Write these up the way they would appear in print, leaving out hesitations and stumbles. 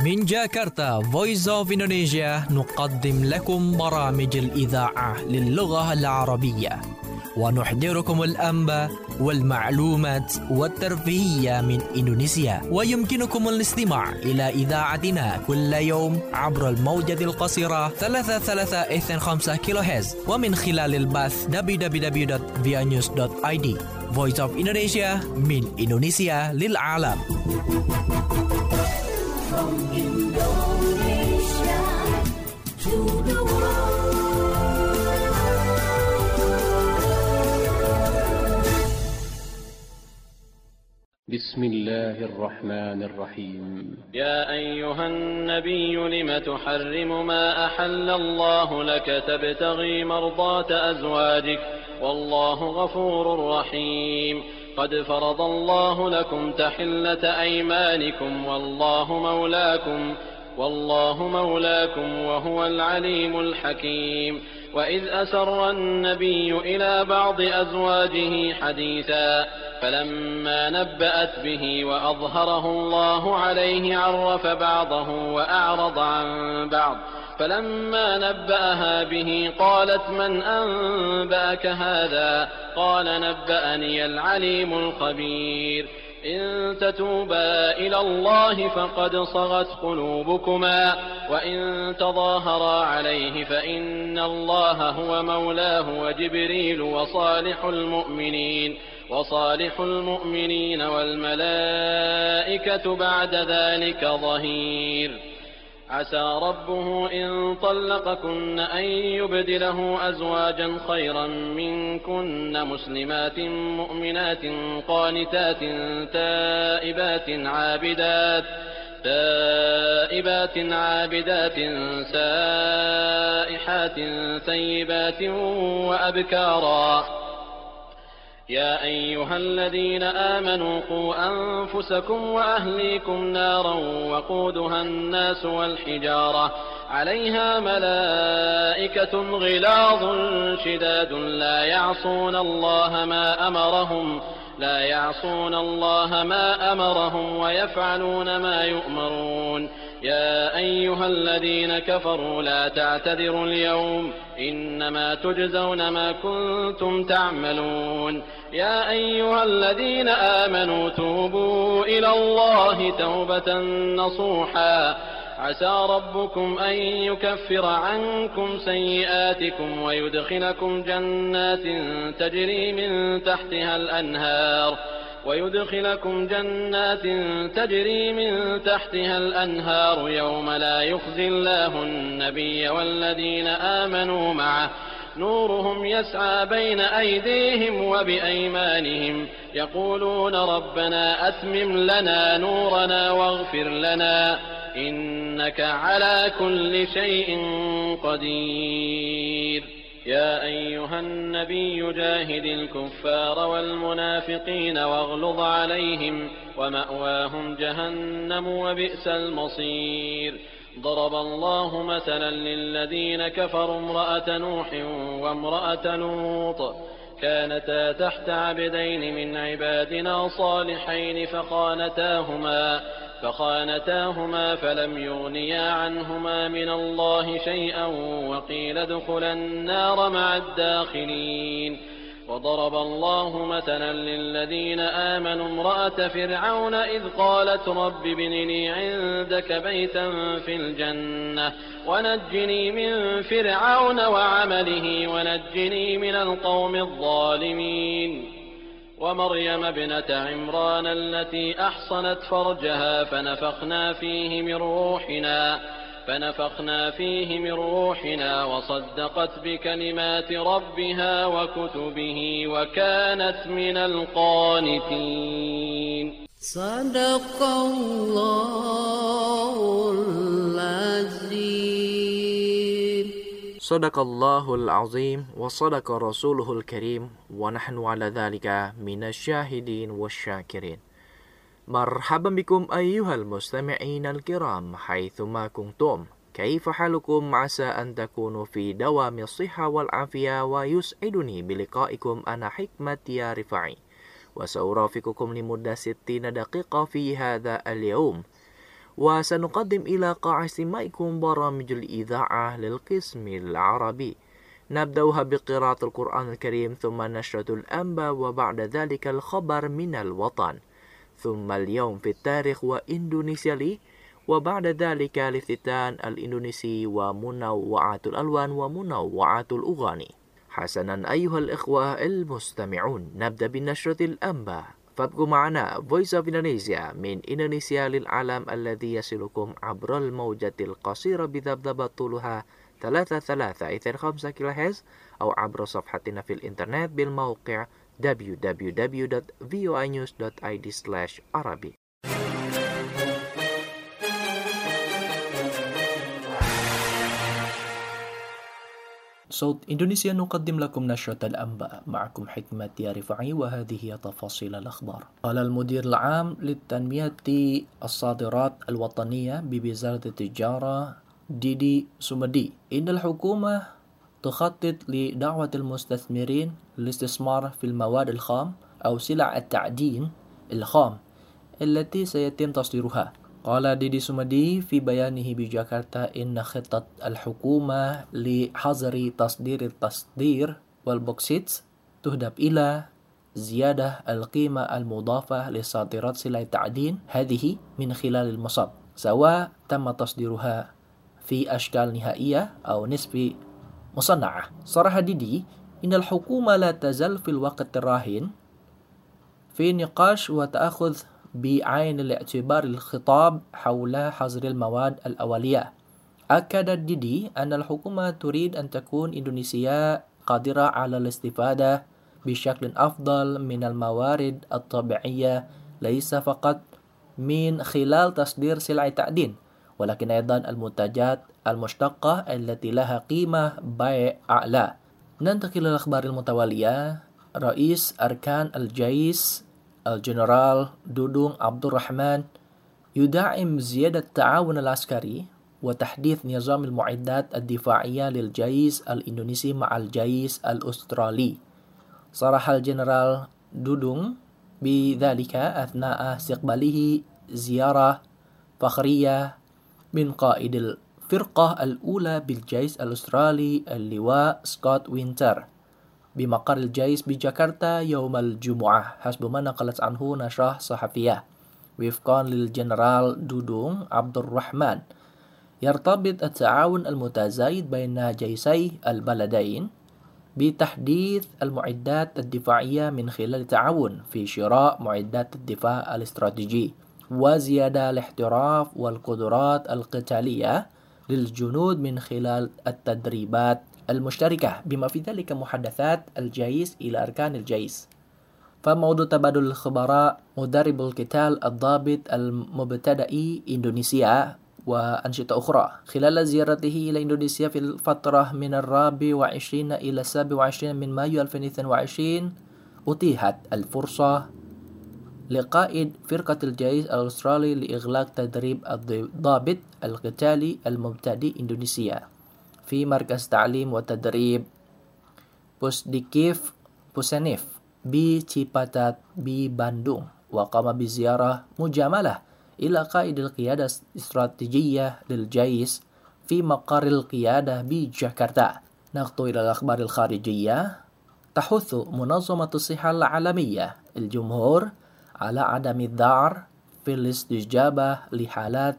من جاكرتا Voice of Indonesia نقدم لكم برامج الإذاعة للغة العربية ونحضركم الأنباء والمعلومات والترفيهية من إندونيسيا. ويمكنكم الاستماع إلى إذاعتنا كل يوم عبر الموجة القصيرة 33.5 كيلوهرتز ومن خلال البث www.vianews.id. Voice of Indonesia من إندونيسيا للعالم. From Indonesia to the world. بسم الله الرحمن الرحيم. يا أيها النبي لم تحرم ما أحل الله لك تبتغي مرضات أزواجك والله غفور رحيم. قد فرض الله لكم تحلة أيمانكم والله مولاكم وهو العليم الحكيم. وإذ أسر النبي إلى بعض أزواجه حديثا فلما نبأت به وأظهره الله عليه عرف بعضه وأعرض عن بعض. فلما نبأها به قالت من أنبأك هذا؟ قال نبأني العليم الخبير. إن تتوبا إلى الله فقد صغت قلوبكما وإن تظاهرا عليه فإن الله هو مولاه وجبريل وصالح المؤمنين والملائكة بعد ذلك ظهير. عسى ربه إن طلقكن أن يبدله أزواجا خيرا منكن مسلمات مؤمنات قانتات تائبات عابدات سائحات ثيبات وأبكارا. يا أيها الذين آمنوا قوا أنفسكم وأهليكم نارا وقودها الناس والحجارة عليها ملائكة غلاظ شداد لا يعصون الله ما أمرهم ويفعلون ما يؤمرون. يا أيها الذين كفروا لا تعتذروا اليوم إنما تجزون ما كنتم تعملون. يا أيها الذين آمنوا توبوا إلى الله توبة نصوحا عسى ربكم أن يكفر عنكم سيئاتكم ويدخلكم جنات تجري من تحتها الأنهار يوم لا يخزي الله النبي والذين آمنوا معه نورهم يسعى بين أيديهم وبأيمانهم يقولون ربنا أتمم لنا نورنا واغفر لنا إنك على كل شيء قدير. يا أيها النبي جاهد الكفار والمنافقين واغلظ عليهم ومأواهم جهنم وبئس المصير. ضرب الله مثلا للذين كفروا امرأة نوح وامرأة لوط كانتا تحت عبدين من عبادنا صالحين فخانتاهما فلم يغنيا عنهما من الله شيئا وقيل ادخلا النار مع الداخلين. وضرب الله مثلا للذين آمنوا امرأة فرعون إذ قالت رب ابن لي عندك بيتا في الجنة ونجني من فرعون وعمله ونجني من القوم الظالمين. ومريم ابنة عمران التي أحصنت فرجها فنفخنا فيه من روحنا وصدقت بكلمات ربها وكتبه وكانت من القانتين. صدق الله العظيم. صدق الله العظيم وصدق رسوله الكريم ونحن على ذلك من الشاهدين والشاكرين. مرحبا بكم أيها المستمعين الكرام حيثما كنتم. كيف حالكم؟ عسى أن تكونوا في دوام الصحة والعافية ويسعدني بلقائكم أنا حكمة يا رفاعي وسأرافقكم لمدة 60 دقيقة في هذا اليوم. وسنقدم إلى قاع استماعكم برامج الإذاعة للقسم العربي، نبدأها بقراءة القرآن الكريم، ثم نشرة الأنباء، وبعد ذلك الخبر من الوطن، ثم اليوم في التاريخ وإندونيسيا لي، وبعد ذلك الافتتان الإندونيسي ومنوعات الألوان ومنوعات الأغاني. حسنا أيها الإخوة المستمعون، نبدأ بنشرة الأنباء، فابقوا معنا Voice of Indonesia من إندونيسيا للعالم الذي يصلكم عبر الموجة القصيرة بذبذبة طولها 3325 كيلوهرتز، أو عبر صفحتنا في الإنترنت بالموقع www.voinews.id/Arabic. صوت إندونيسيا نقدم لكم نشرة الأنباء، معكم حكمة يا رفاعي، وهذه هي تفاصيل الأخبار. قال المدير العام للتنمية الصادرات الوطنية بوزارة التجارة ديدي سومدي إن الحكومة تخطط لدعوة المستثمرين للاستثمار في المواد الخام أو سلع التعدين الخام التي سيتم تصديرها. قال ديدي سومدي في بيانه بجاكرتا إن خطة الحكومة لحظر التصدير والبوكسيت تهدف إلى زيادة القيمة المضافة لصادرات سلع التعدين هذه من خلال المصب، سواء تم تصديرها في أشكال نهائية أو نسبي مصنعة. صرح ديدي إن الحكومة لا تزال في الوقت الراهن في نقاش وتأخذ بعين الاعتبار الخطاب حول حظر المواد الأولية. أكد ديدي أن الحكومة تريد أن تكون إندونيسيا قادرة على الاستفادة بشكل أفضل من الموارد الطبيعية، ليس فقط من خلال تصدير سلع التعدين، ولكن أيضا المنتجات المشتقة التي لها قيمة بيع أعلى. ننتقل إلى الأخبار المتوالية. رئيس أركان الجيش الجنرال دودung عبد الرحمن يدعم زيادة التعاون العسكري وتحديث نظام المعدات الدفاعية للجيش الإندونيسي مع الجيش الأسترالي. صرح الجنرال دودung بذلك أثناء استقباله زيارة فخرية من قائد الفرقة الأولى بالجيش الأسترالي اللواء سكوت وينتر بمقر الجيش بجاكرتا يوم الجمعة، حسب ما نقلت عنه نشرة صحفية. وفقا للجنرال دودung عبد الرحمن، يرتبط التعاون المتزايد بين جيشي البلدين بتحديث المعدات الدفاعية من خلال التعاون في شراء معدات الدفاع الاستراتيجي وزيادة الاحتراف والقدرات القتالية للجنود من خلال التدريبات المشتركة، بما في ذلك محادثات الجيش إلى أركان الجيش. فموضوع تبادل الخبراء مدرب القتال الضابط المبتدئي إندونيسيا وأنشطة أخرى. خلال زيارته إلى إندونيسيا في الفترة من 24 إلى 27 من مايو 2022 أتيحت الفرصة لقائد فرقة الجيش الأسترالي لإغلاق تدريب الضابط القتالي المبتدئ إندونيسيا في مركز تعليم وتدريب بوسديكيف بوسنيف بتشيباتات بباندung، وقام بزيارة مجاملة إلى قائد القيادة الاستراتيجية للجيش في مقر القيادة بجاكرتا. نخطو إلى الأخبار الخارجية. تحث منظمة الصحة العالمية الجمهور على عدم الذعر في الاستجابة لحالات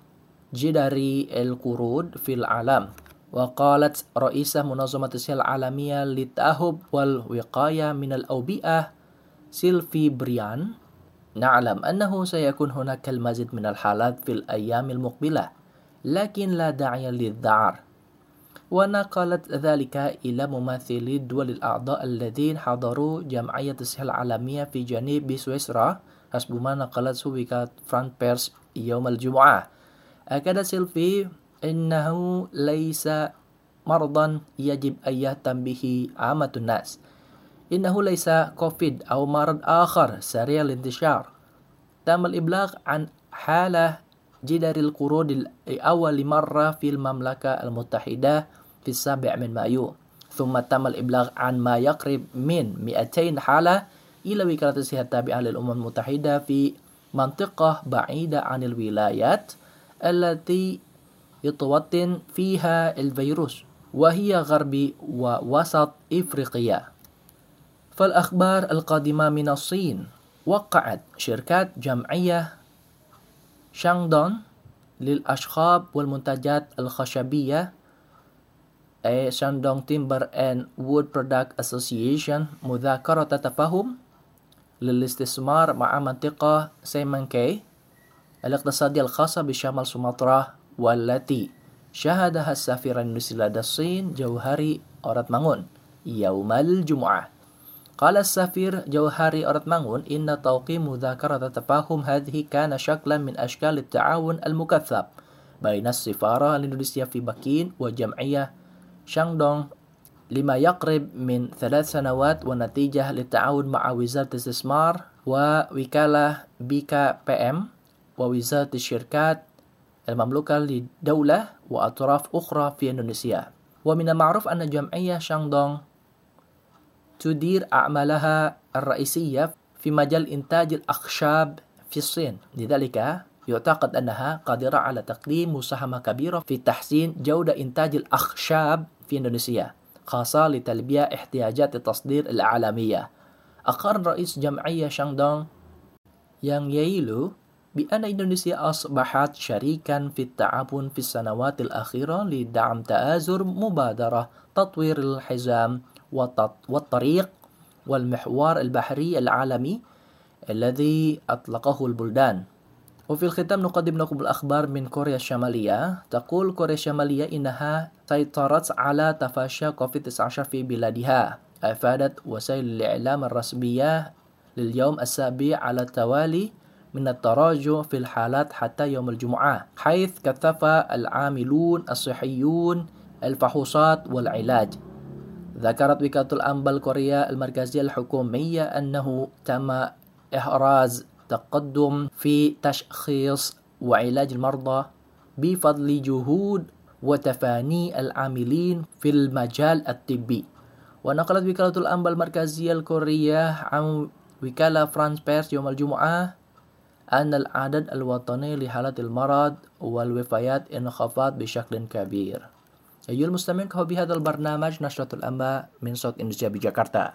جدري القرود في العالم. وقالت رئيسة منظمة الصحة العالمية للتأهب والوقاية من الأوبئة سيلفي بريان: نعلم أنه سيكون هناك المزيد من الحالات في الأيام المقبلة، لكن لا داعي للذعر. ونقلت ذلك إلى ممثلي الدول الأعضاء الذين حضروا جمعية الصحة العالمية في جنيف بسويسرا، حسب ما نقلته وكالة فرانس بيرس يوم الجمعة. أكد سيلفي إنه ليس مرضا يجب أن يهتم به عامة الناس، إنه ليس كوفيد أو مرض آخر سريع الانتشار. تم الإبلاغ عن حالة جدري القرود لأول مرة في المملكة المتحدة في 7 من مايو، ثم تم الإبلاغ عن ما يقرب من 200 حالة إلى وكالة الصحة التابعة للأمم المتحدة في منطقة بعيدة عن الولايات التي يتوطن فيها الفيروس، وهي غرب ووسط إفريقيا. فالأخبار القادمة من الصين: وقعت شركات جمعية شاندون للأشخاص والمنتجات الخشبية شاندونغ تيمبر أند وود برودكت أسوسيشن مذكرة تفاهم للاستثمار مع منطقة سيمانكي الاقتصادية الخاصة بشمال سومطرة، والتي شهدها السفير الإندونيسي لدى الصين جوهري أوراتمانgun يوم الجمعة. قال السفير جوهري أوراتمانgun إن توقيع مذكرة التفاهم هذه كان شكلا من أشكال التعاون المكثف بين السفارة الإندونيسية في بكين وجمعية شاندونغ لما يقرب من 3 سنوات، ونتيجة للتعاون مع وزارة الاستثمار ووكالة BKPM ووزارة الشركات المملوكة للدولة وأطراف أخرى في إندونيسيا. ومن المعروف أن جمعية شاندونغ تدير أعمالها الرئيسية في مجال إنتاج الأخشاب في الصين، لذلك يعتقد أنها قادرة على تقديم مساهمة كبيرة في تحسين جودة إنتاج الأخشاب في إندونيسيا، خاصة لتلبية احتياجات التصدير العالمية. أقر رئيس جمعية شاندونغ يانغ ييلو بأن إندونيسيا أصبحت شريكا في التعاون في السنوات الأخيرة لدعم تآزر مبادرة تطوير الحزام والطريق والمحور البحري العالمي الذي أطلقه البلدان. وفي الختام نقدم لكم الأخبار من كوريا الشمالية. تقول كوريا الشمالية إنها سيطرت على تفشي كوفيد-19 في بلادها. أفادت وسائل الإعلام الرسمية لليوم السابع على التوالي من التراجع في الحالات حتى يوم الجمعة، حيث كثف العاملون الصحيون الفحوصات والعلاج. ذكرت وكالة الأنباء الكورية المركزية الحكومية أنه تم إحراز تقدم في تشخيص وعلاج المرضى بفضل جهود وتفاني العاملين في المجال الطبي. ونقلت وكالة الأنباء المركزية الكورية عن وكالة فرانس بيرس يوم الجمعة أن العدد الوطني لحالات المرض والوفيات انخفض بشكل كبير. أيها المستمعون، بهذا البرنامج نشرة الأنباء من صوت إندونيسيا بجاكرتا.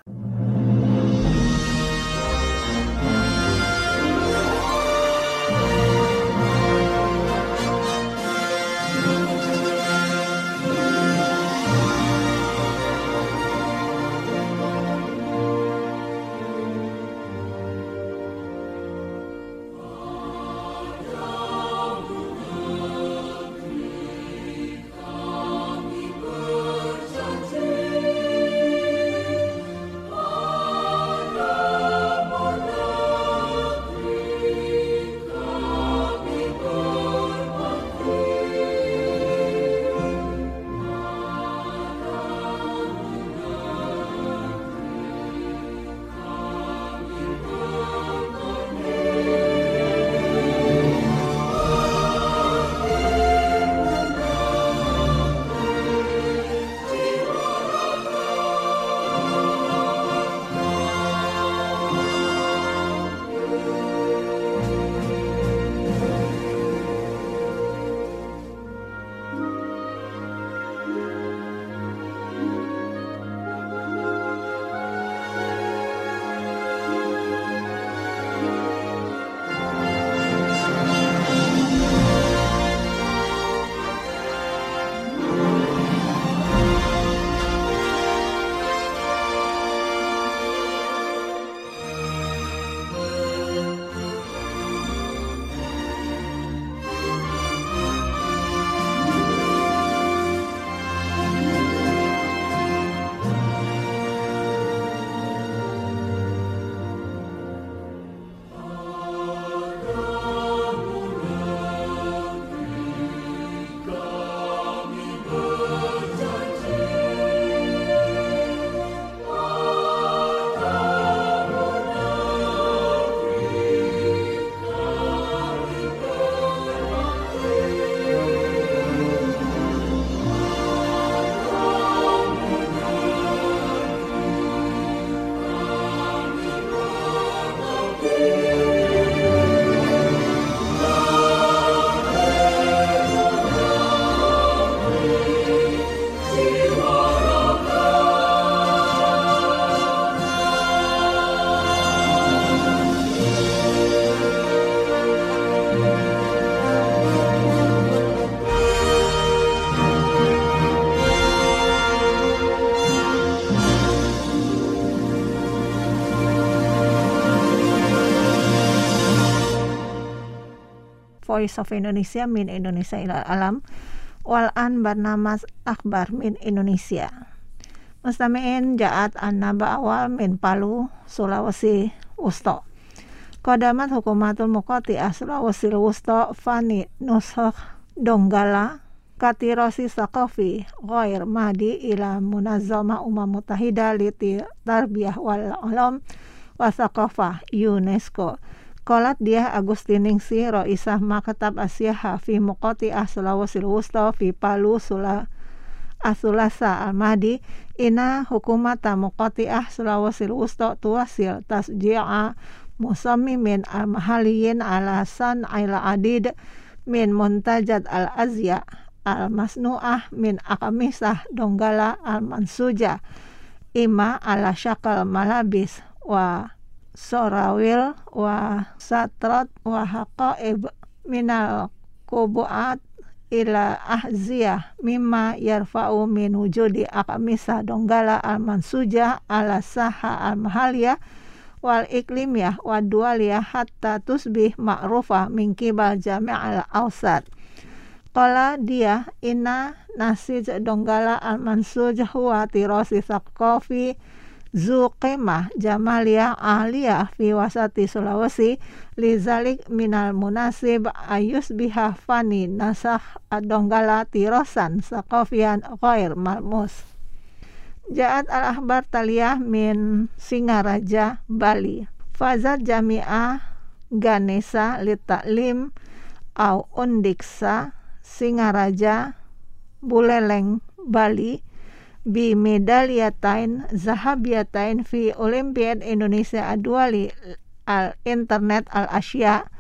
Voice of Indonesia min Indonesia ilal alam. Wal an barnamas akhbar min Indonesia. Mustami'in ja'at an-naba awal min Palu, Sulawesi Wusto. Qadamat hukumatul muqati'ah Sulawesi Wusto fani nusakh Donggala katirosi saqafi ghair mahdi ila munazzama Mutahida li tarbiyah wal alam wa saqafah UNESCO. Qalat dia Agustiningsi Raisah Maktab Asyaha fi muqati'ah Sulawesi Wusto fi Palu Sulasa al-Mahdi ina hukumata muqati'ah Sulawesi Wusto tuwasil tasji'a musammimin al-mahaliyin ala san'il adid min muntajat al-azya al-masnu'ah min akamisah Donggala al-mansuja ima ala syakal malabis wa sorawil wa satrat wa haqaib minal kubu'at ila ahziyah mimma yarfa'u min wujudi akamisah Donggala al-mansuja ala saha al-mahaliyah wal iklimiyah wa dualiyah hatta tusbih ma'rufah min kibal jami'al awsat. Qala dia inna nasij Donggala al-mansuj huwa tirasi saqafi zuqimah jamaliyah aliyah fi wasati Sulawesi lizalik minal munasib ayusbiha fani nasakh ad-Donggala tirosan saqafian ghair malmus. Ja'at al-akhbar taliyah min Singaraja, Bali. Fazat jami'ah Ganesa litaklim au undiksa Singaraja, Buleleng, Bali bi medaliyatain zahabiyatain fi Olimpiad Indonesia Adwali al-Internet al-Asya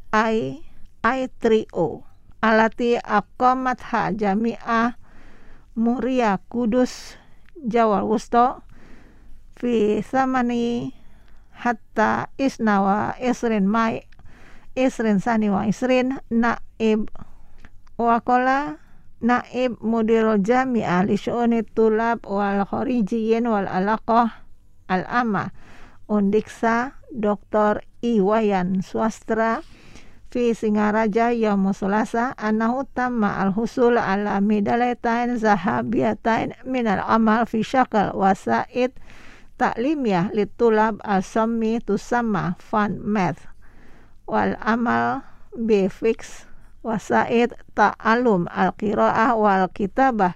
I3O alati aqamatha jami'ah Muria Kudus Jawa Wusto fi samani hatta isnawa isrin mai isrin sani wa isrin naib waqala naib mudirul jami'ah li syu'uni tulab wal kharijiyin wal alaqah al-amma undiksa Dr. Iwayan Swastra fi Singaraja yaum Selasa annahu tamma al-husul ala medaliyatain zahabiyatain min al-amal fi syakal wasaid ta'limiyah litulab al-sammi tusamma fun math wal amal bi fix wasaid ta'alum al-qira'ah wal kitabah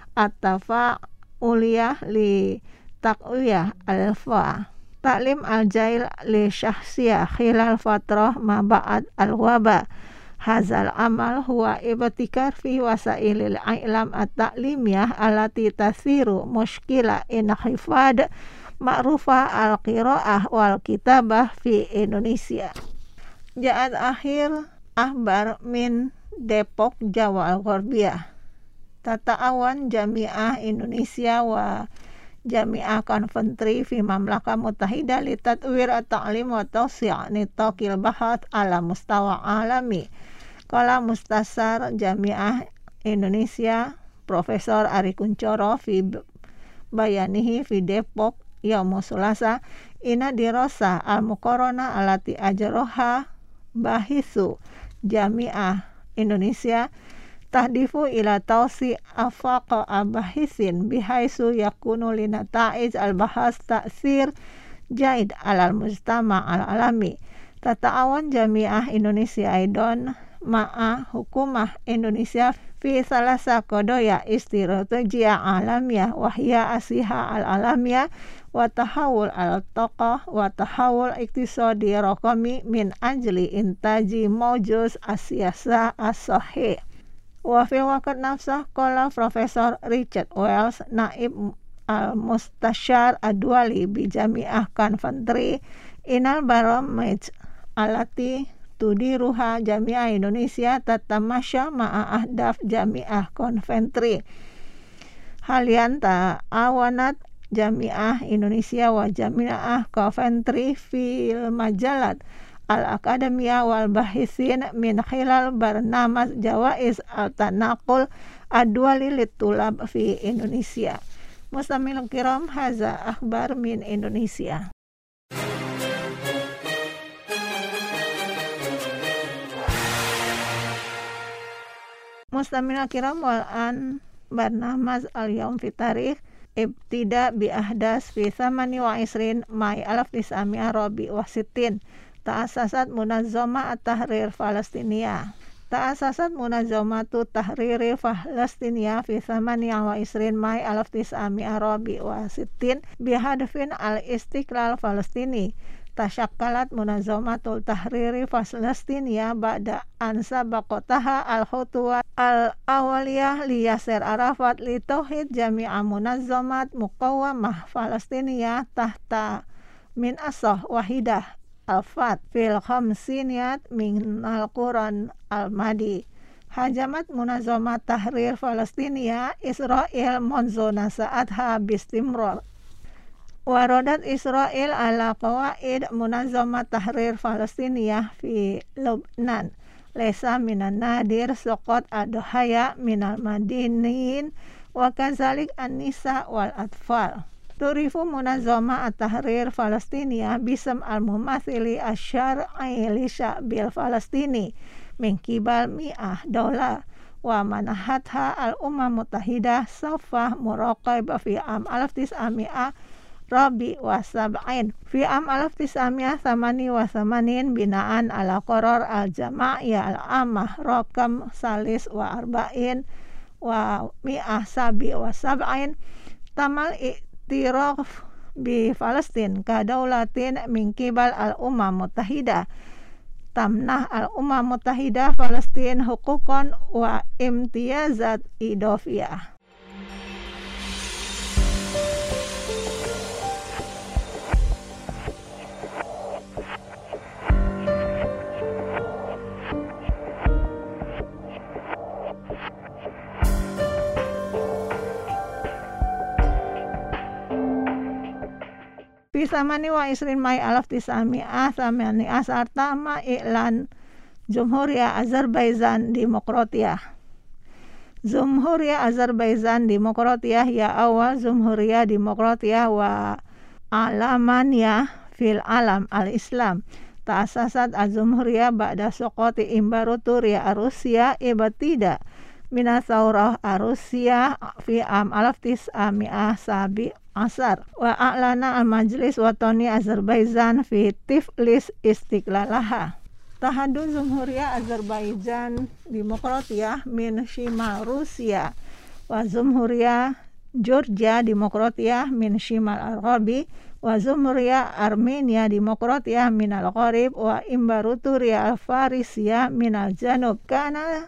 at-tafa'uliyah li taqwiyah al-fa' Taklim al-jail li syahsiyah khilal fatrah ma ba'ad al-waba. Hazal amal huwa ibtikar fi wasailil i'lam at-ta'limiyah alati tasiru mushkila inkhifad ma'rufah al-qira'ah wal kitabah fi Indonesia. Ja'at akhir akhbar min Depok, Jawa Al-Gharbiyah. Tata'awan Jami'ah Indonesia wa Jami'ah Konventri fi Mamlakah Mutahida li tatwir at-ta'lim wa tawsi' nitaqil bahath ala mustawa alami. Qala Mustasar Jami'ah Indonesia Profesor Ari Kuncoro fi bayanihi fi Depok yaum Selasa ina dirasa al-muqarana alati ajroha bahisu Jami'ah Indonesia tahdifu ila tausi afaqa abahisin bihaisu yakunu linataiz al-bahas ta'sir jaid alal mujtama al-alami. Tata'awan Jami'ah Indonesia aidon ma'a hukumah Indonesia fi salasa kodoya istiratujiyah alamiyah wahya asiha al-alamiyah wa tahawul al-taqah wa tahawul iktisadi raqami min ajli intaji mawjuz asyasa as-sahih. Wa fi waqt nafsah qala Profesor Richard Wells naib al-mustasyar adwali bi Jami'ah Konventri inal baramij alati tudiruha Jami'ah Indonesia tatamasya ma'a ahdaf Jami'ah Konventri halian ta'awanat Jami'ah Indonesia wa Jami'ah Konventri fil majalat al-akademiyah wal bahisin min khilal barnamas jawaiz al-tanaqul adwali litulab fi Indonesia. Mustamil kiram haza akhbar min Indonesia. Mustamina kiram wal an barnamaz al-yawm fi tarikh ibtida bi ahdas fi 28 Mai 1960 wa sittin ta'assasat munazzama at-tahrir Palestina. Ta'assasat munazzamatu tahriri Palestina fi 28 Mai 1960 wa sittin bihadfin al-istiqlal Palestini. Tashakkalat munazzamatul tahriri Palestina ba'da an sabaqataha al-khutwat al-awaliyah li Yasser Arafat li tauhid jami'a munazzamat muqawwamah Palestina tahta min asah wahidah al-fat fil khamsiniyat min al-Quran al-Madi. Hajamat munazzamat tahrir Palestina Israel munzu nasa'atha bistimrar. Waradat Israel ala qawaid munazzamat tahrir Palestina fi Lubnan. Lesa minan nadir sokot adhaya minal madinin wa kazalik an-nisa wal atfal. Turifu munazzama at-tahrir Palestina bisam al-mumathili asyar'i li sya'bil Palestini min kibal mi'ah daulah wa manahatha al-umam mutahidah safah muraqabah fi am 1900 Rabi wa sab'in fi am 1988 binaan ala qarar al-jama'iyah al-amah rakam salis wa arba'in wa mi'ah sabi wa sab'in tamal i'tiraf bi Palestin ka daulatin min kibal al-umam mutahidah tamnah al-umam mutahidah Palestin hukukon wa imtiyazat idofiyah. Fi 28 Mai 1918 tama i'lan Jumhuriyah Azerbaijan Demokratiyah. Jumhuriyah Azerbaijan Demokratiyah ya awal Jumhuriyah Demokratiyah wa Alamania fil alam al-Islam. Ta'asasat az-Jumhuriyah ba'da suqati Imbaraturia Rusia ibtida mina thawrah Rusia fi am 1917 wa a'lana al-Majlis Watani Azerbaijan fi Tiflis istiqlalaha. Tahaddu Jumhuriyah Azerbaijan Demokratiyah min shimal Rusia wa Jumhuriyah Georgia Demokratiyah min shimal Arabi wa Jumhuriyah Armenia Demokratiyah min al-Gharib wa Imbaraturia al-Farisiyah min al-Janub. Kana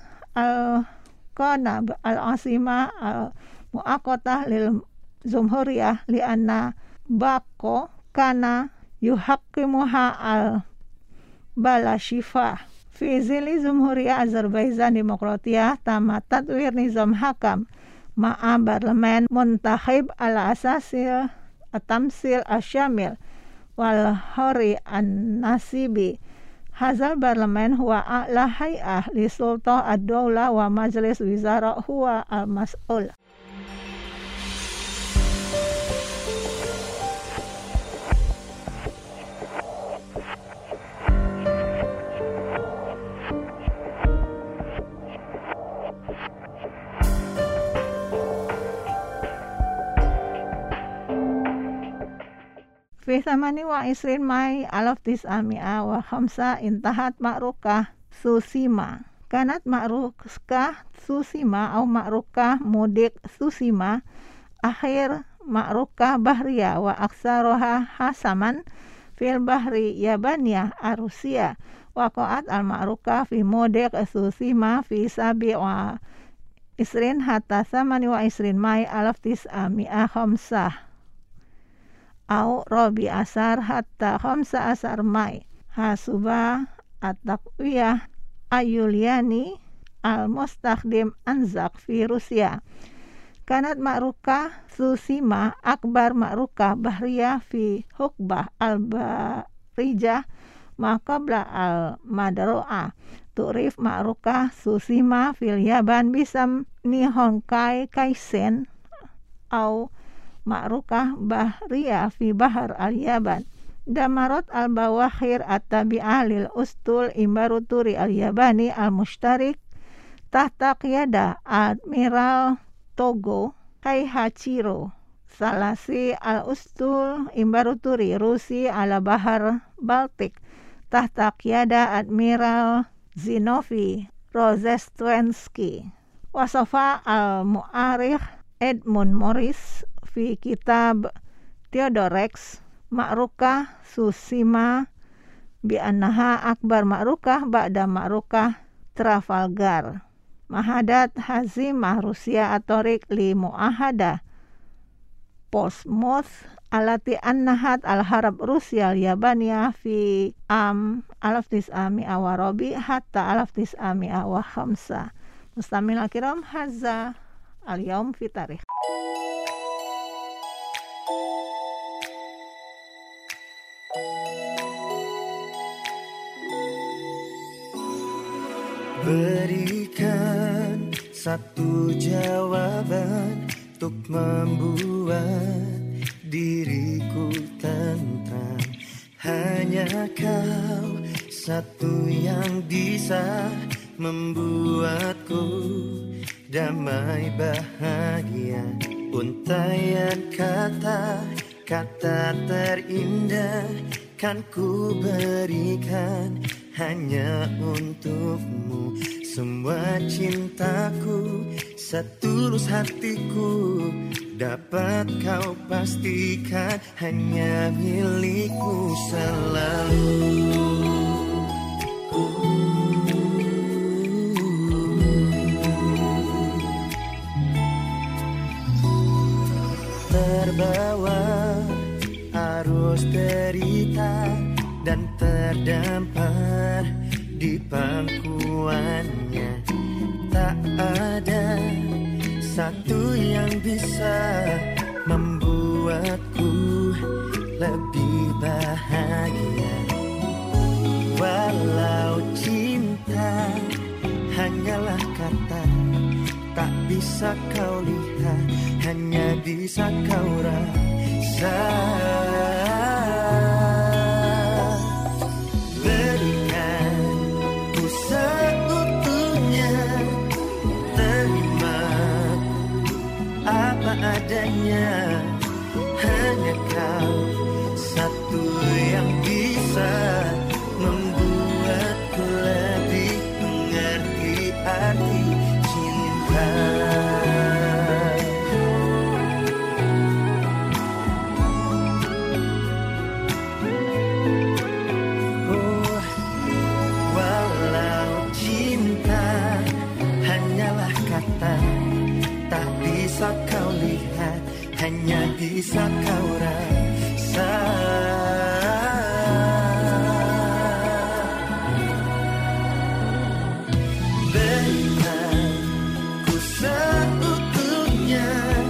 al-asima al-mu'aqatah lil Jumhuriyah lianna bako kana yuhaqqimuha al-balashifah fi zili Jumhuriyah Azerbaijan Demokratiyah tama tatwir nizam hakam ma'a barlaman muntakhib ala asasil atamsil asyamil wal hori an-nasibi. Hazal barlaman huwa a'la hay'ah li sultah ad-dawla wa majlis wizara huwa al-mas'ul. Fi 28 Mai 1905 intahat ma'rukah Tsushima. Kanat ma'rukah Tsushima au ma'rukah mudik Tsushima akhir ma'rukah bahriyah wa aksaroha hasaman fil bahri Yabaniya Rusia. Waqa'at al-ma'rukah fi mudik Tsushima fi sabi wa isrin hatta 28 Mai 1905 au Rabi asar hatta 15 Mai hasuba at-taqwiyah Ayuliani al-mustakhdim Anzak fi Rusia. Kanat ma'rukah Tsushima akbar ma'rukah bahriyah fi Hukbah al-Barijah maqabla al-Madro'ah. Tu'rif ma'rukah Tsushima fil Yaban bisam Nihonkai Kaisen au ma'rukah bahriyah fi bahar al-Yaban. Damarot al-Bawakhir at-tabi'ah lil ustul Imbaraturi al-Yabani al-Mushtarik tahta qiyada Admiral Togo Kaihachiro Salasi al-Ustul Imbaraturi Rusi ala Bahar Baltik tahta qiyada Admiral Zinovy Rozestwensky. Wasafa al-Mu'arikh Edmund Morris fi kitab Theodorex Ma'rukah Tsushima bi annaha akbar ma'rukah ba'da ma'rukah Trafalgar. Mahadat hazimah Rusia atorik li mu'ahada Portsmouth alati annahat al-harab Rusia al-Yabaniya fi am 1900 warabi hatta 1905. Mustamil al-kiram hadza al-yawm fi tarikh. Berikan satu jawaban untuk membuat diriku tentram. Hanya kau satu yang bisa membuatku damai bahagia. Untaian kata-kata terindah kan ku berikan hanya untukmu. Semua cintaku, setulus hatiku, dapat kau pastikan hanya milikku selalu. Terbawa arus derita dan terdampar di pangkuannya, tak ada satu yang bisa membuatku lebih bahagia. Walau cinta hanyalah kata, tak bisa kau lihat, hanya bisa kau rasa. Adanya hanya kau satu yang bisa membuatku lebih mengerti arti cinta. Oh, walau cinta hanyalah kata, tak bisa kau lihat, hanya bisa kau rasa. Berikan ku seutuhnya,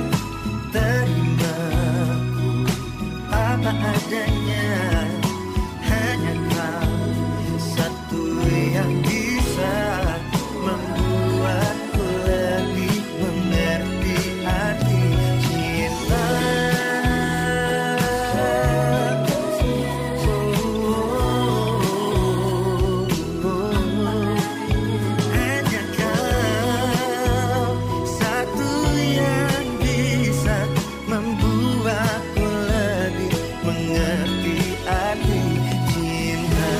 terimaku apa adanya, hanya kau satu yang bisa membuatku lebih mengerti arti cinta. Hanya kau satu yang bisa membuatku lebih mengerti arti cinta.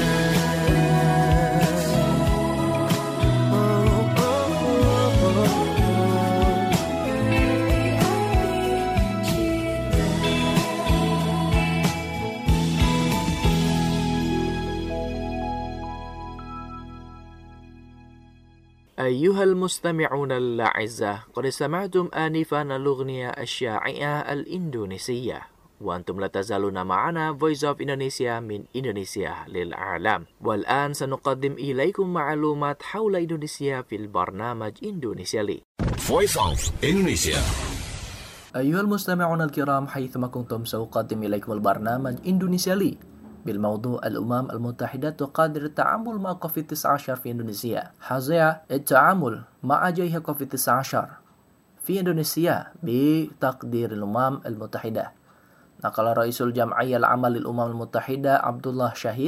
أيها المستمعون الأعزاء، قد سمعتم آنفا الأغنية الشائعة الإندونيسية، وأنتم لا تزالون معنا Voice of Indonesia من إندونيسيا للعالم. والآن سنقدم إليكم معلومات حول إندونيسيا في البرنامج إندونيسيا لي. Voice of Indonesia. أيها المستمعون الكرام، حيثما كنتم سأقدم إليكم البرنامج إندونيسيا لي بالموضوع الأمم المتحدة تقدر التعامل مع كوفيد-19 في إندونيسيا. حظيا التعامل مع جائحة كوفيد-19 في إندونيسيا بتقدير الأمم المتحدة. نقل رئيس الجمعية العامة للأمم المتحدة عبد الله شهيد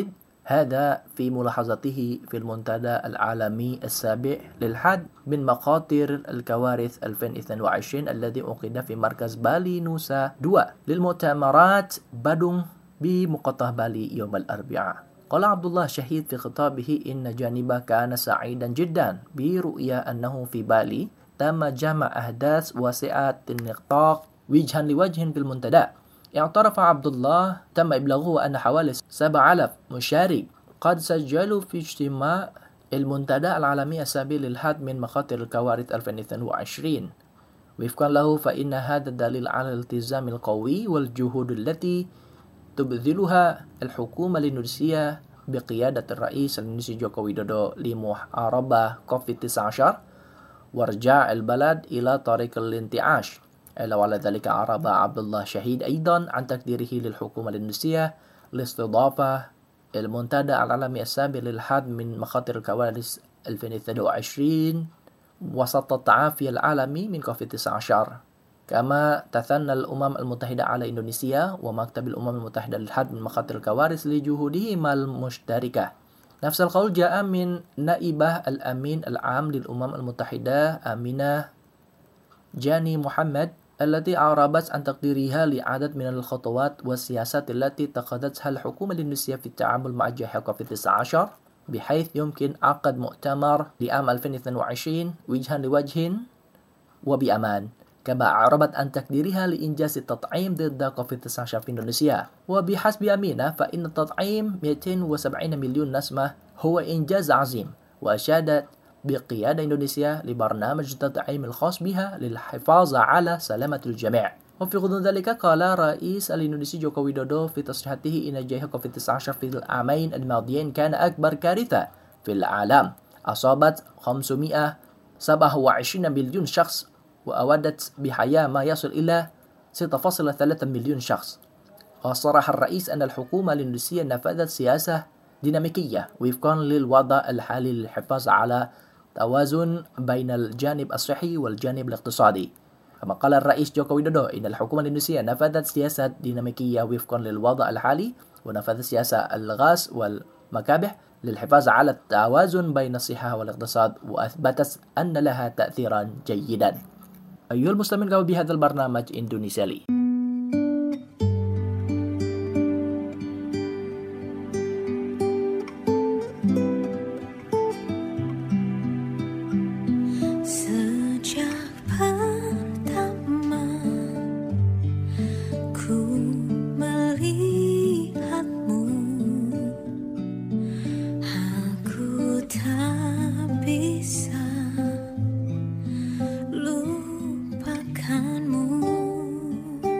هذا في ملاحظته في المنتدى العالمي السابع للحد من مخاطر الكوارث 2022 الذي عقد في مركز بالي نوسا 2 للمؤتمرات بدung بمقاطعة بالي يوم الأربعاء. قال عبد الله شهيد في خطابه إن جانبه كان سعيدا جدا برؤية أنه في بالي تم جمع أحداث واسعة النطاق وجها لوجه في المنتدى. اعترف عبد الله تم إبلاغه أن حوالي 7,000 مشارك قد سجلوا في اجتماع المنتدى العالمي السابع للحد من مخاطر الكوارث 2022. وفقا له فإن هذا دليل على الالتزام القوي والجهود التي تبذلها الحكومة الإندونيسية بقيادة الرئيس الإندونيسي جوكو ويدودو لمحاربة كوفيد-19 وارجاع البلد إلى طريق الانتعاش. وعلى ذلك عرب عبد الله شهيد أيضا عن تقديره للحكومة الإندونيسية لاستضافة المنتدى العالمي السابع للحد من مخاطر الكوارث 2022 وسط التعافي العالمي من كوفيد-19. كما تثنى الأمم المتحدة على إندونيسيا ومكتب الأمم المتحدة للحد من مخاطر الكوارث لجهودهما المشتركة. نفس القول جاء من نائبة الأمين العام للأمم المتحدة أمينة جاني محمد التي أعربت عن تقديرها لعدد من الخطوات والسياسات التي اتخذتها الحكومة الإندونيسية في التعامل مع جائحة كوفيد-19 بحيث يمكن عقد مؤتمر لعام 2022 وجها لوجه وبأمان. كما أعربت عن تقديرها لإنجاز التطعيم ضد كوفيد-19 في إندونيسيا. وبحسب أمينة فإن التطعيم 270 مليون نسمة هو إنجاز عظيم، وأشادت بقيادة إندونيسيا لبرنامج التطعيم الخاص بها للحفاظ على سلامة الجميع. وفي غضون ذلك قال رئيس الإندونيسي جوكو ويدودو في تصريحاته إن جائحة كوفيد-19 في العامين الماضيين كان أكبر كارثة في العالم أصابت 527 مليون شخص وأودت بحياة ما يصل إلى 6.3 مليون شخص. وصرح الرئيس أن الحكومة الإندونيسية نفذت سياسة ديناميكية وفقا للوضع الحالي للحفاظ على توازن بين الجانب الصحي والجانب الاقتصادي. كما قال الرئيس جوكو ويدودو إن الحكومة الإندونيسية نفذت سياسة ديناميكية وفقا للوضع الحالي ونفذت سياسة الغاز والمكابح للحفاظ على التوازن بين الصحة والاقتصاد وأثبتت أن لها تأثيرا جيدا. أيها المستمعون قبل بهذا البرنامج إندونيسيا لي. Lupakanmu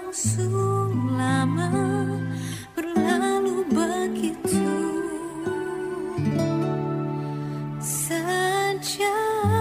lama berlalu begitu saja.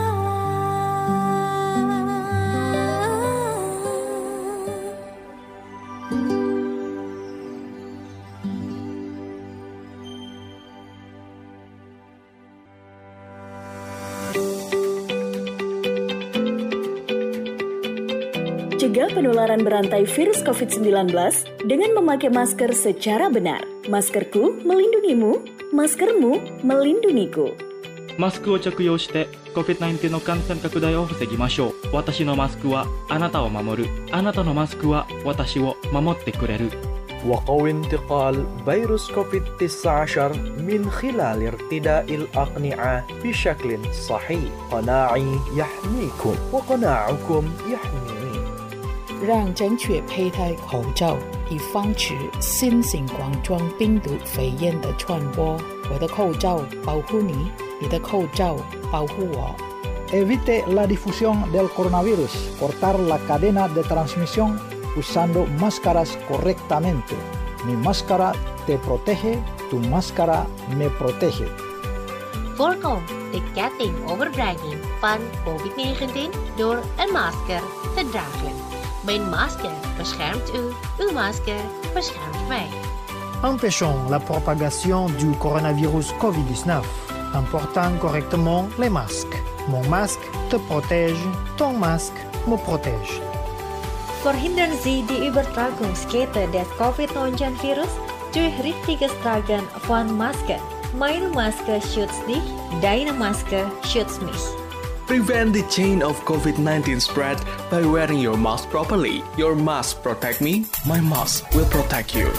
Cegah penularan berantai virus COVID-19 dengan memakai masker secara benar. Maskerku melindungimu, maskermu melindungiku. マスクを着用して COVID-19 の感染拡大を防ぎましょう。私のマスクはあなたを守る。あなたのマスクは私を守ってくれる。 وقوي انتقال فيروس كوفيد-19 من خلال ارتداء الأقنعة بشكل صحيح. قناعي يحميكم وقناعكم يحميني. 让正确佩戴口罩，以防止新型冠状病毒肺炎的传播。我的口罩保护你，你的口罩保护我。 Evite la difusión del coronavirus. Cortar la cadena de transmisión usando máscaras correctamente. Mi máscara te protege, tu máscara me protege. Voorkom de ketting overdraging van COVID-19 door een masker te dragen. Mijn masker beschermt u, uw masker beschermt mij. Empêchons la propagation du coronavirus COVID-19 en portant correctement les masques. Mon masque te protège, ton masque me protège. Verhindern Sie die Übertragungskette des Covid-19-Virus durch richtiges Tragen von Masken. Meine Maske schützt dich, deine Maske schützt mich. Prevent the chain of COVID-19 spread by wearing your mask properly. Your mask protect me, my mask will protect you.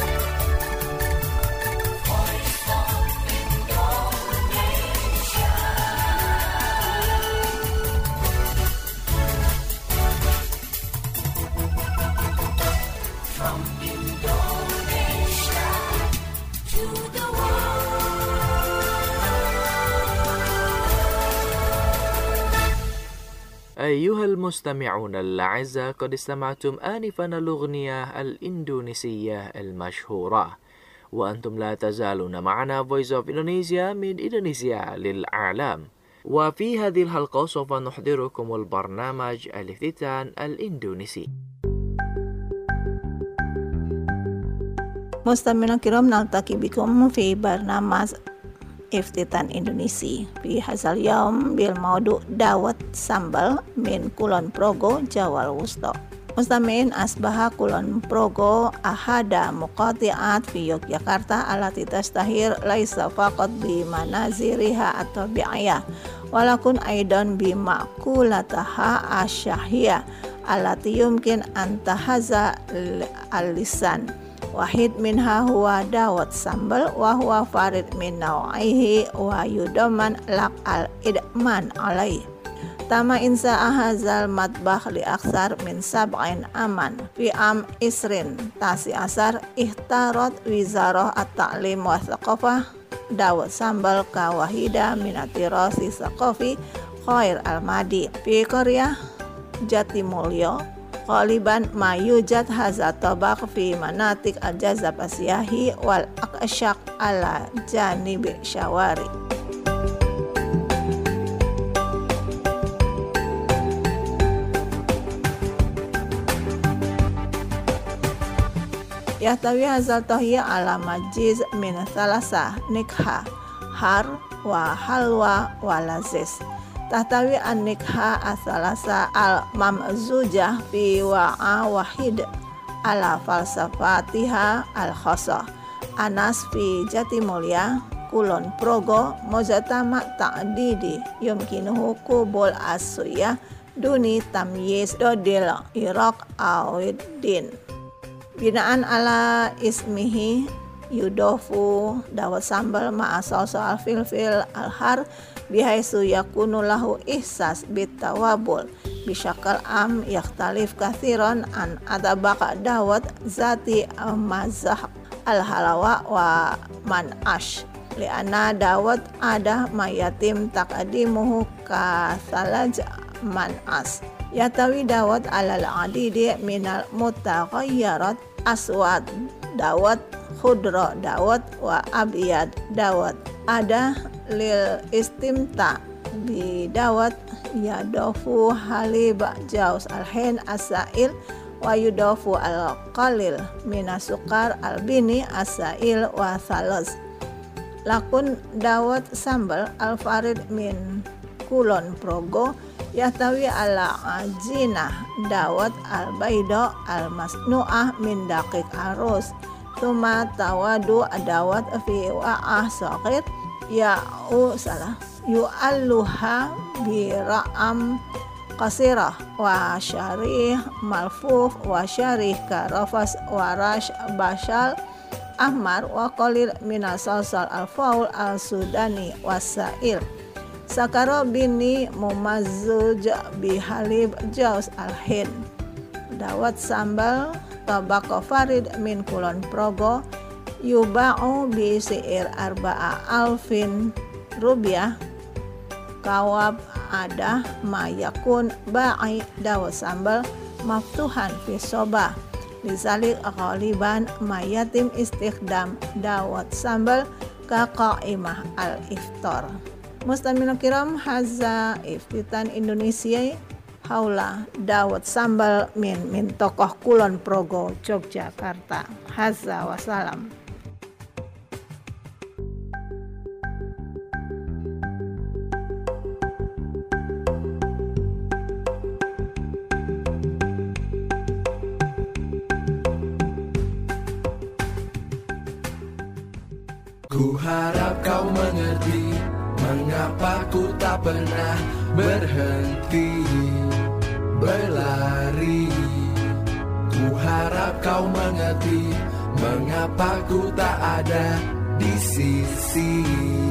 أيها المستمعون الأعزاء، قد استمعتم آنفا الأغنية الإندونيسية المشهورة، وأنتم لا تزالون معنا Voice of Indonesia من إندونيسيا للعالم. وفي هذه الحلقة سوف نحضركم البرنامج الافتتان الإندونيسي. مستمعينا الكرام، نلتقي بكم في برنامج افتتان إندونيسي في هذا اليوم بالموضوع دعوة سامبل من كولون بروغو جوا الوسطى. مستمعين، أصبح كولون بروغو أحد مقاطعات في يوغياكرتا التي تشتهر ليس فقط بمناظرها الطبيعية ولكن أيضا بمأكولاتها الشهية التي يمكن أن تهز اللسان. واحد منها هو دعوة سامبل، وهو فريد من نوعه ويضمن لك الإدمان عليه. تم إنشاء هذا المطبخ لأكثر من 7 عاما. في عام 2019 اختارت وزارة التعليم والثقافة دعوة سامبل كواحدة من التراث الثقافي غير المادي في قرية جاتيموليو. غالبا ما يوجد هذا الطبق في مناطق الجذب السياحي والأكشاك على جانب الشوارع. يحتوي هذا الطهي على مزيج من 3 نكهة: حار وحلوى ولذيذ. تحتوي النكهة الثلاثة الممزوجة في وعاء واحد على فلسفتها الخاصة. الناس في جاتيموليا كولون بروغو مجتمع تعددي يمكنه قبول الصويا دون تمييز ضد العراق أو الدين. بناء على اسمه يضاف دعوة سامبل مع صوص الفلفل الحار بحيث يكون له إحساس بالتوابل. بشكل عام يختلف كثيرا عن أطباق دعوة ذات مذاق الحلاوة ومنعش، لأن دعوة ada ما يتم تقديمه كثلج منعش Yatawi dawat alal adidi minal mutagayyarat aswad dawat, khudra dawat, wa abiyad dawat. Ada lil istimta bidawat yadofu haliba jaus alhin asail wa yudofu al-qalil minasukar albini asail wa thalas. Lakun dawat sambal al-farid min kulon progo yahtawi ala ajinah dawat al-baido al-masnu'ah min daqiq arus thumma tawadu dawat fi wa'ah saqit yu'alluha bira'am qasirah wa syarih malfuf wa syarih karafas wa rash bashal ahmar wa qalil minasalsal al-faul al-sudani wasail sakaro bini mumazzuj bihalib jaus al-hin dawat sambal tabaqo farid min kulon progo yuba'u bi si'ir arba'a alfin rubiah kawab ada mayakun ba'i dawat sambal maftuhan fi sobah lisalik ghaliban mayatim istikhdam dawat sambal kaqaimah al-iftar. Mustamina kiram haza iftitan Indonesia haula dawat sambal min tokoh kulon progo Yogyakarta. Haza wassalam. Ku harap kau mengerti mengapa ku tak pernah berhenti berlari. Ku harap kau mengerti mengapa ku tak ada di sisi.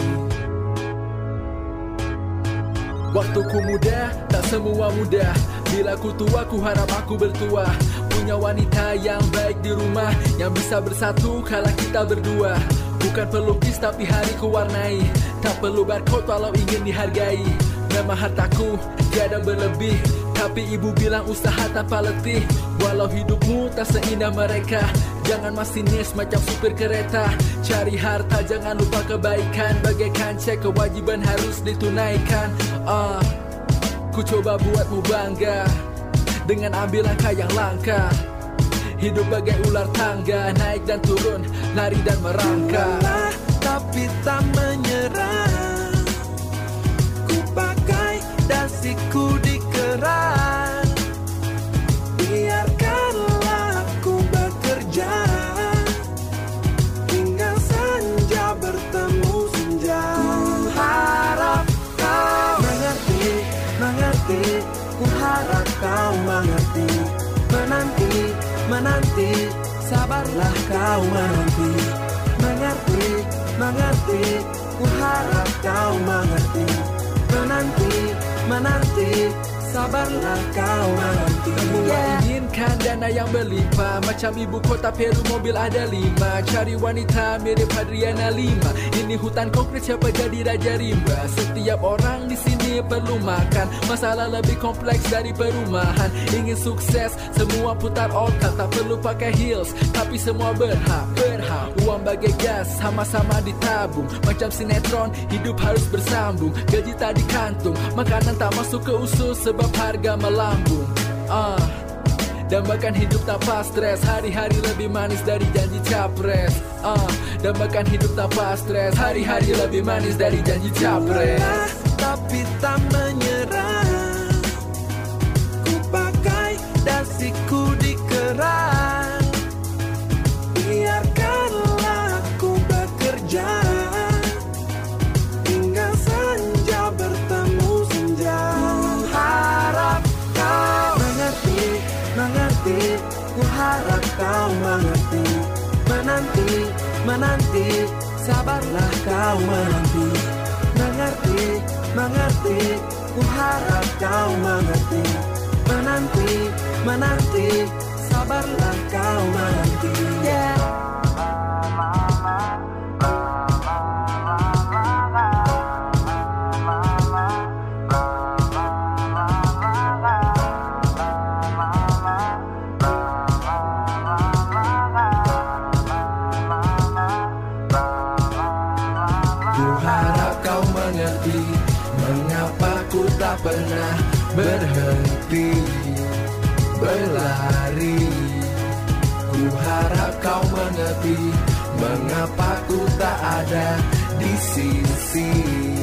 Waktuku muda, tak semua mudah. Bila ku tua, ku harap aku bertua. Punya wanita yang baik di rumah, yang bisa bersatu kala kita berdua. Bukan pelukis tapi hariku warnai. Tak perlu barcode walau ingin dihargai. Nama hartaku tiada berlebih, tapi ibu bilang usaha tanpa letih. Walau hidupmu tak seindah mereka, jangan masinis macam supir kereta. Cari harta jangan lupa kebaikan, bagaikan cek kewajiban harus ditunaikan. Ku coba buatmu bangga dengan ambil langkah yang langka. Hidup bagai ular tangga, naik dan turun, lari dan merangkak. Lelah, tapi tak menyerah. Ku pakai dasiku di keran. Biarkanlah aku bekerja hingga senja bertemu senja. Ku harap kau mengerti. Ku harap kau mengerti. Menanti, sabarlah kau menanti. Mengerti, ku harap kau mengerti. Menanti, sabarlah kau menanti. Semua inginkan dana yang berlimpah, macam ibu kota Peru mobil ada 5. Cari wanita mirip Adriana Lima. Ini hutan konkret, siapa jadi raja rimba. Setiap orang di sini perlu makan, masalah lebih kompleks dari perumahan. Ingin sukses, semua putar otak. Tak perlu pakai heels, tapi semua berhak. Uang bagai gas, sama-sama ditabung. Macam sinetron, hidup harus bersambung. Gaji tak di kantung, makanan tak masuk ke usus sebab harga melambung. Dambakan hidup tanpa stres, hari-hari lebih manis dari janji capres. Dambakan hidup tanpa stres, hari-hari lebih manis dari janji capres. Lelah, tapi tak menyerah. Ku pakai dasiku di keran. Biarkanlah aku bekerja hingga senja bertemu senja. Ku harap kau mengerti. Ku harap kau mengerti. Menanti, sabarlah kau menanti. Mengerti, ku harap kau mengerti. Menanti, sabarlah kau menanti. tak pernah berhenti berlari. Ku harap kau mengerti mengapa ku tak ada di sisi.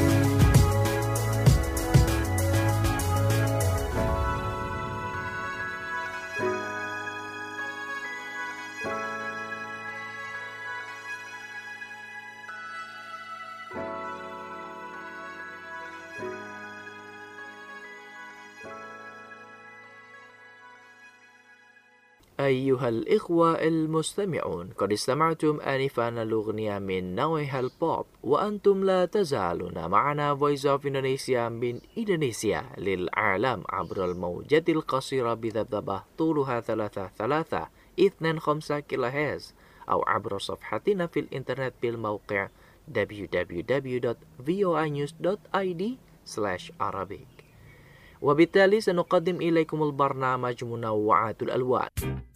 أيها الإخوة المستمعون، قد استمعتم آنفا الأغنية من نوعها البوب، وأنتم لا تزالون معنا Voice of Indonesia من إندونيسيا للعالم عبر الموجات القصيرة بذبذبة طولها 3.325 كيلوهرتز، أو عبر صفحتنا في الإنترنت بالموقع www.voinews.id/Arabic. وبالتالي سنقدم إليكم البرنامج منوعات الألوان.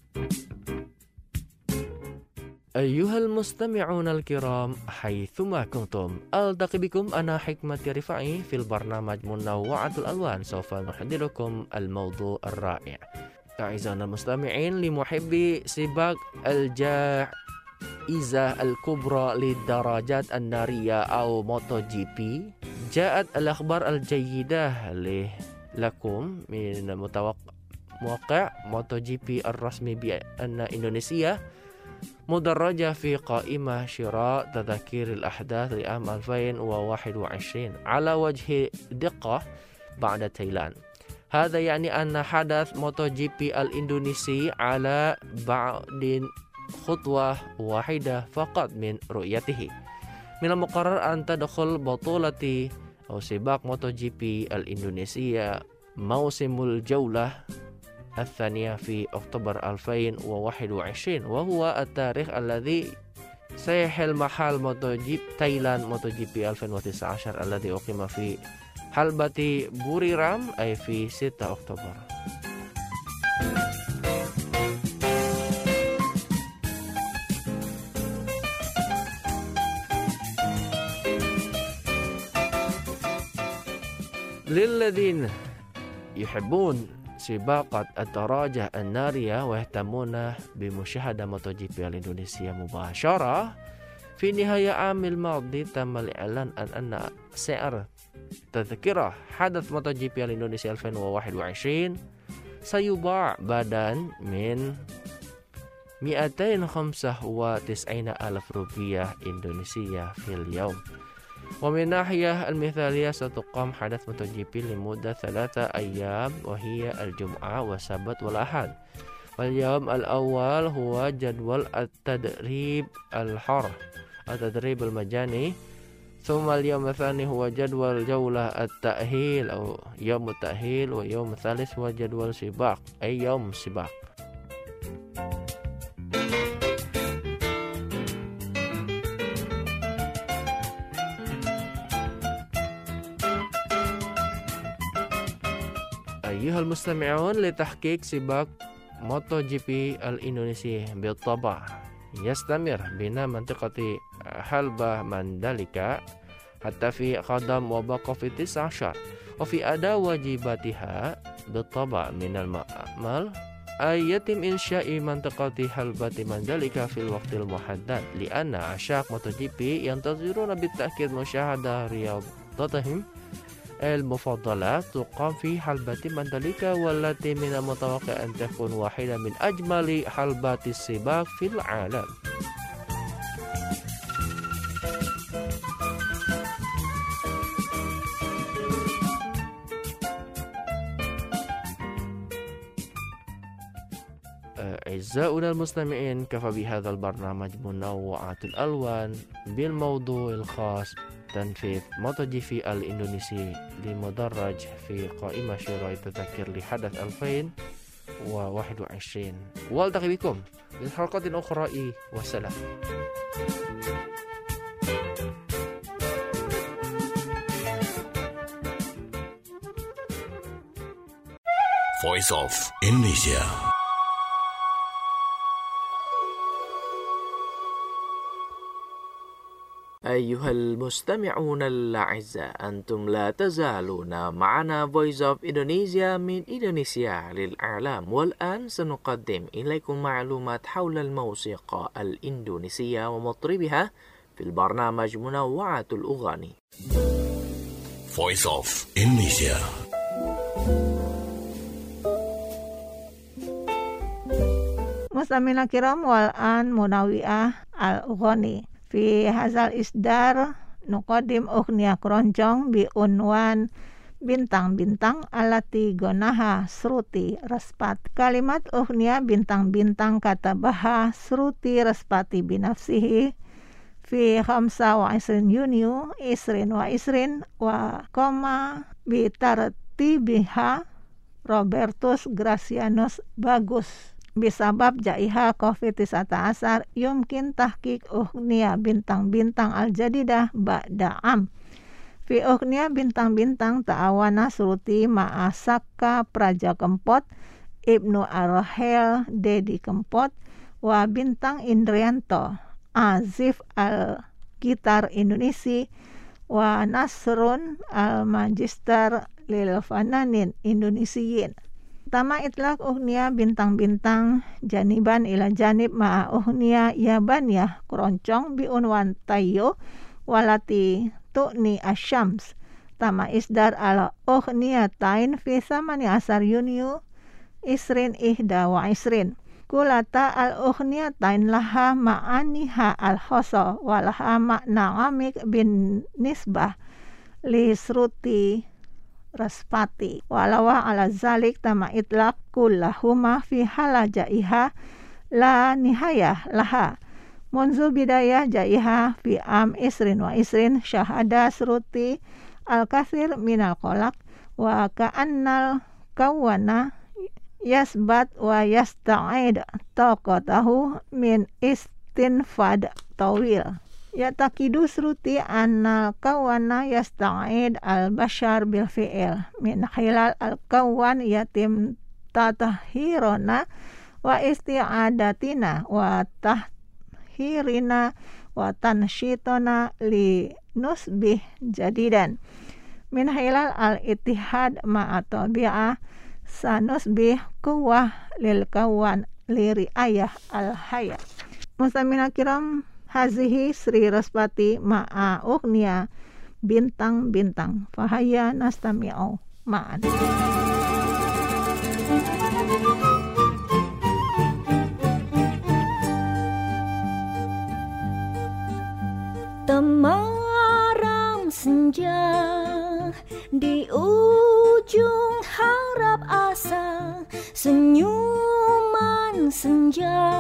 أيها المستمعون الكرام حيثما كنتم، ألتقي بكم أنا حكمة رفاعي في البرنامج منوعات الألوان. سوف نحضركم الموضوع الرائع. أعزائنا المستمعين، لمحبي سباق الجائزة الكبرى للدراجات النارية أو موتو جي بي، جاءت الأخبار الجيدة لكم من موقع موتو جي بي الرسمي بأن إندونيسيا مدرجة في قائمة شراء تذاكر الأحداث لعام 2021 على وجه دقة بعد تايلاند. هذا يعني أن حدث موتو جي بي الإندونيسي على بعد خطوة واحدة فقط من رؤيته. من المقرر أن تدخل بطولة أو سباق موتو جي بي الإندونيسية موسم الجولة الثانية في أكتوبر 2021، وهو التاريخ الذي سيحل محل موتو جي تايلاند موتو جي بي 2019 الذي أقيم في حلبة بوريرام أي في 6 أكتوبر. للذين يحبون سباقة الدراجة النارية ويهتمون بمشاهدة موتو جي بي الإندونيسية مباشرة، في نهاية عام الماضي تم الإعلان أن سعر تذكرة حدث موتو جي بي الإندونيسية 2021 سيباع بدلا من 295,000 روبية إندونيسية في اليوم. ومن ناحية المثالية ستقام حدث موتو جي بي لمدة 3 أيام، وهي الجمعة والسبت والأحد. واليوم الأول هو جدول التدريب الحر، التدريب المجاني، ثم اليوم الثاني هو جدول جولة التأهيل أو يوم التأهيل، ويوم الثالث هو جدول سباق أي يوم سباق. أيها المستمعون، لتحقيق سباق موتو جي بي الإندونيسي بالطبع يستمر بنا منطقة حلبة مانداليكا حتى في قدم وباء كوفيد-19، وفي أداء واجباتها بالطبع من المأمل أن يتم إنشاء منطقة حلبة مانداليكا في الوقت المحدد، لأن عشاق موتو جي بي ينتظرون بالتأكيد مشاهدة رياضتهم المفضلة تقام في حلبة مانداليكا، والتي من المتوقع أن تكون واحدة من أجمل حلبات السباق في العالم. أعزائنا المستمعين، كفى بهذا البرنامج منوعات الألوان بالموضوع الخاص تنفيذ موتو جي بي الإندونيسي لمدرج في قائمة شراء التذاكر لحدث 2021. والتقي بكم في حلقة أخرى، والسلام. Voice of Indonesia. أيها المستمعون الأعزاء أنتم لا تزالون معنا Voice of Indonesia من إندونيسيا للإعلام والآن سنقدم إليكم معلومات حول الموسيقى الإندونيسية ومطربها في البرنامج منوعة الأغاني Voice of Indonesia. Mustamina kiram wal'an munawi'ah al-ughani fi hazal isdar nuqadim ughniya keroncong bi unwan bintang-bintang alati gonaha Sruti Respati. Kalimat ughniya bintang-bintang katabaha Sruti Respati binafsihi fi 25 Yunio isrin wa koma bi tartibiha Robertus Gracianus Bagus bisabab jaiha COVID-19 yumkin tahqiq ughniya bintang-bintang al-jadidah ba'da'am. Fi ughniya bintang-bintang ta'awana Sruti ma'asaka Praja Kempot Ibnu Arhel Dedi Kempot wa bintang Indrianto Azif al-Gitar Indonesi wa Nasrun al-Magister lil Fananin Indonesiyin. Tama itlaq ughniya bintang-bintang janiban ila janib ma'a ughniya yabaniyah keroncong bi unwan tayyo walati tu'ni asyams. Tama isdar ala ughniya tain fi 18 Yunio isrin ihda wa isrin. Kulata al ughniya tain laha ma'aniha al-khoso walaha makna amik bin nisbah li Sruti Respati walawa ala zalik tama itlaq kullahuma fi hala jaiha la nihayah laha munzu bidayah jaiha fi am isrin wa isrin syahada Sruti al-kathir minal kolak wa ka'annal kawana yasbat wa yasta'id taqatahu min istinfad tawil. Yatakidu Sruti anal kawana yasta'id al-bashar bil fi'il min khilal al-kawan yatim tatahirona wa isti'adatina wa tahhirina wa tansyitona li nusbih jadidan min khilal al-ittihad ma'a tabi'ah sanusbih kuwah lil kawan li riayah al-haya. Mustamina kiram hazihi Sri Respati ma'a ughniya bintang-bintang fahaya nastami'u ma'an. Temaram senja di ujung harap asa, senyuman senja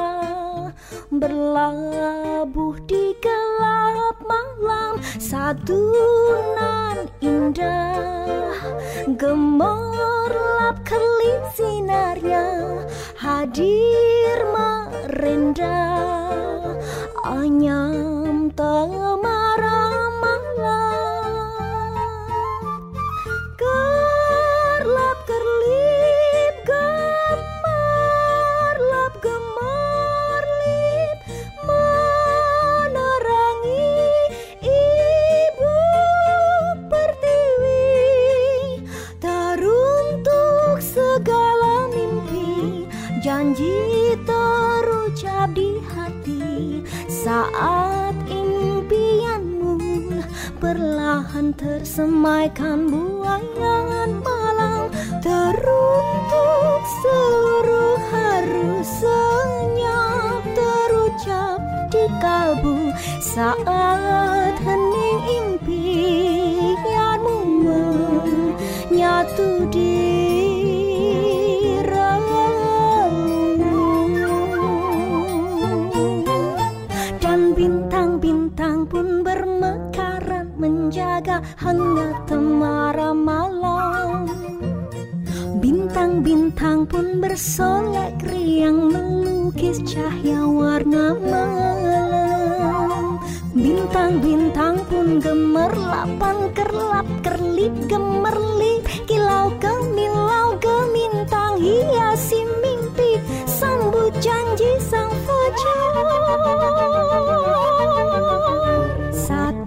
berlabuh di gelap malam, satu nan indah gemerlap kelip sinarnya hadir merendah anyam temaram malam, kerlap kerlip gemerlap gemerlip menerangi ibu pertiwi, teruntuk segala mimpi janji terucap di hati saat impianmu perlahan tersemaikan buayan malam, teruntuk seluruh harus senyap terucap di kalbu saat hening impianmu menyatu di bintang pun bermekaran menjaga hangat temaram malam. Bintang-bintang pun bersolek riang melukis cahaya warna malam. Bintang-bintang pun gemerlapan kerlap kerlip gemerlip kilau kemilau gemintang hiasi mimpi sambut janji sang fajar. Saat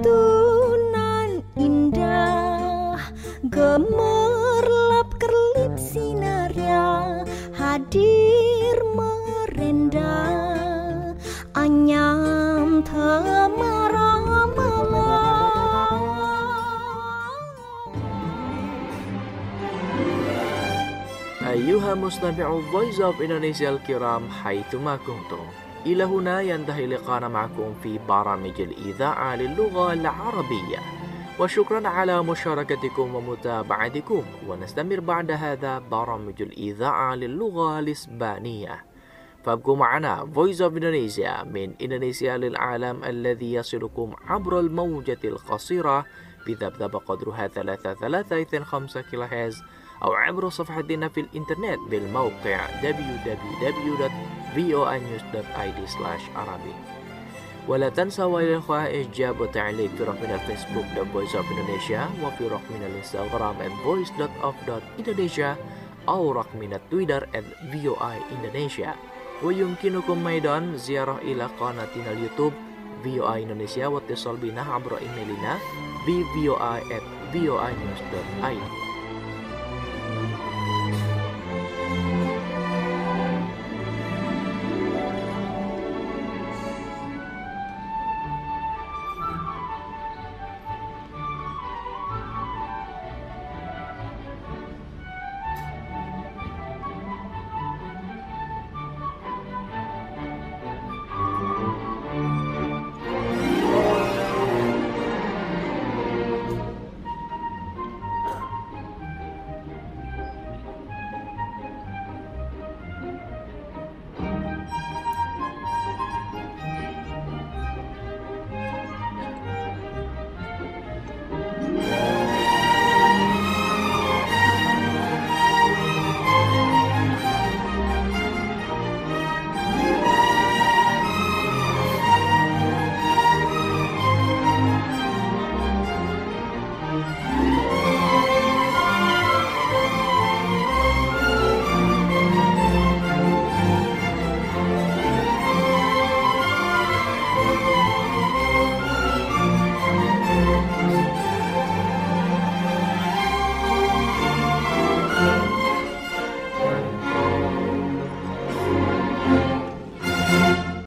أعزائنا مستمعو Voice of Indonesia الكرام حيثما كنتم، إلى هنا ينتهي لقاءنا معكم في برامج الإذاعة للغة العربية، وشكرا على مشاركتكم ومتابعتكم. ونستمر بعد هذا برامج الإذاعة للغة الإسبانية، فابقوا معنا Voice of Indonesia من إندونيسيا للعالم الذي يصلكم عبر الموجة القصيرة بذبذب قدرها 3.325 كيلوهرتز، أو عبر صفحتنا في الإنترنت بالموقع www.voanews.id/arabic. ولا تنسوا يا الأخوة إعجاب وتعليق في رقمنا الفيسبوك The Voice of Indonesia، وفي رقمنا الإنستغرام @voice.of.indonesia، أو رقمنا تويتر @voindonesia. ويمكنكم أيضا زيارة إلى قناتنا اليوتيوب VOA Indonesia، واتصال بنا عبر إيميلنا bvoi@voanews.id.